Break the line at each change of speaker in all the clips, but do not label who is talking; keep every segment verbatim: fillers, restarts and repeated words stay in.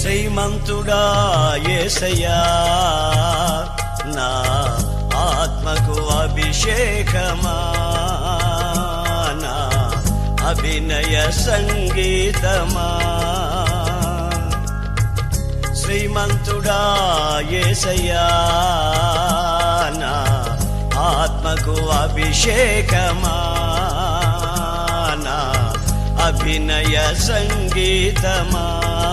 శ్రీమంతుడా యేసయ్యా నా ఆత్మకు అభిషేకమా నా అభినయ సంగీతమా శ్రీమంతుడా యేసయ్యా నా ఆత్మకు అభిషేకమా నా అభినయ సంగీతమా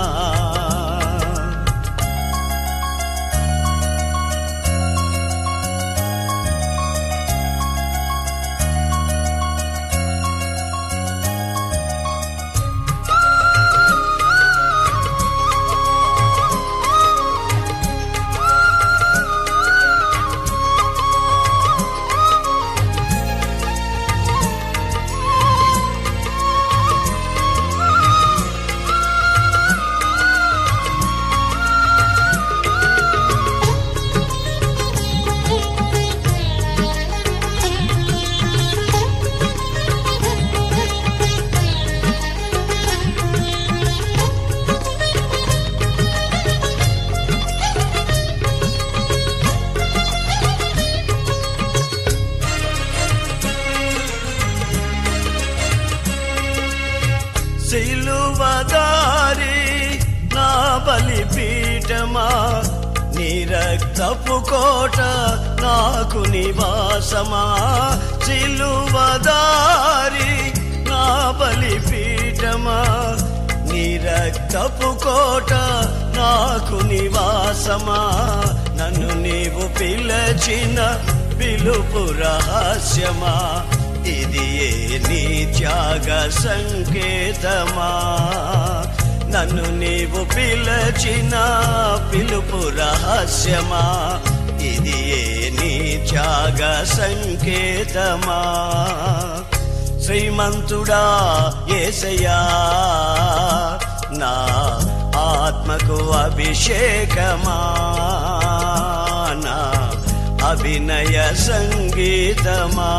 సిలువదారి నా బలిపీఠమా నీ రక్తపు కోట నాకు నివాసమా సిలువదారి నా బలిపీఠమా నీ రక్తపు కోట నాకు నివాసమా నన్ను నీవు పిలచిన పిలుపు రహస్యమా ఇది ఏ నీ త్యాగ సంకేతమా నన్ను నీవు పిలచిన పిలుపు రహస్యమా ఇది ఏ నీ త్యాగ సంకేతమా శ్రీమంతుడా యేసయ్యా నా ఆత్మకు అభిషేకమా నా అభినయ సంగీతమా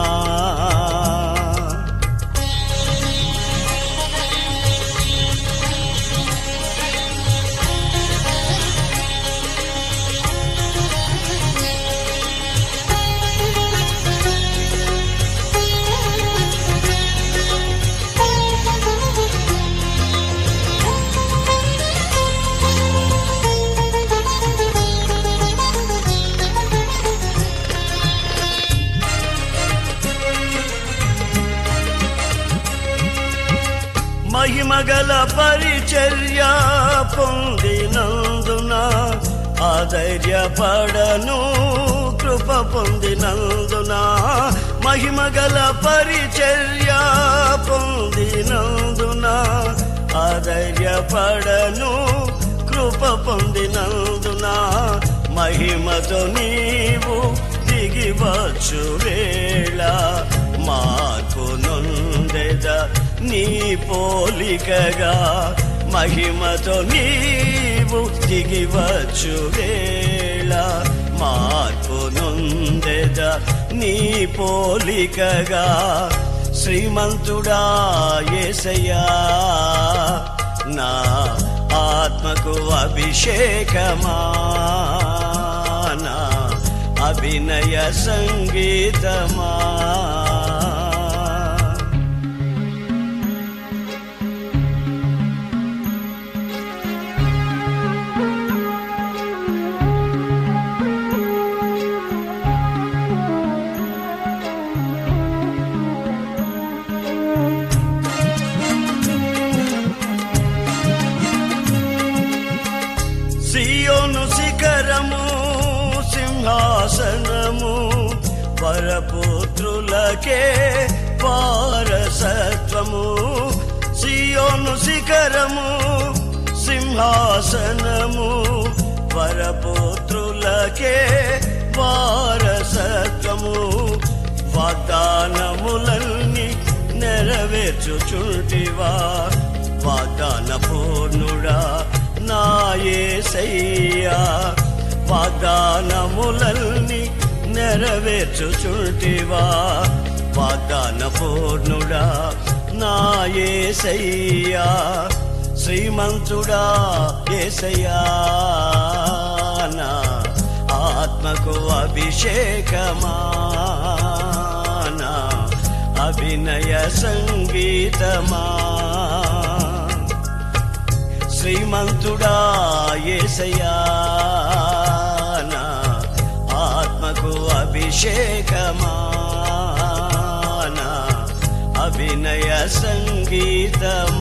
మహిమగల పరిచర్య పొందినందున ఆధైర్యపడను కృప పొందినందున మహిమగల పరిచర్య పొందినందున ఆధైర్యపడను కృప పొందినందున మహిమతో నీవు దిగివచ్చు వేళ మార్పు నొందెద నీ పోలికగా మహిమతో నీవు దిగివచ్చు వేళ మార్పు నొందెద నీ పోలికగా శ్రీమంతుడా యేసయ్యా నా ఆత్మకు అభిషేకమా నా అభినయ సంగీతమా సియోను శిఖరము సింహాసనము వరపుత్రులకే వారసత్వము సియోను శిఖరము సింహాసనము వరపుత్రులకే వారసత్వము వాగ్దానములన్నీ నెరవేర్చుచుంటివా వాగ్దాన పూర్ణుడా నా యేసయ్యా వాగ్దానములన్నీ నెరవేర్చుచుంటివా వాగ్దాన పూర్ణుడా నా యేసయ్యా శ్రీమంతుడా యేసయ్యా నా ఆత్మకు అభిషేకమా నా అభినయ సంగీతమా శ్రీమంతుడా యేసయ్యా నా ఆత్మకు అభిషేకమా నా అభినయ సంగీతమా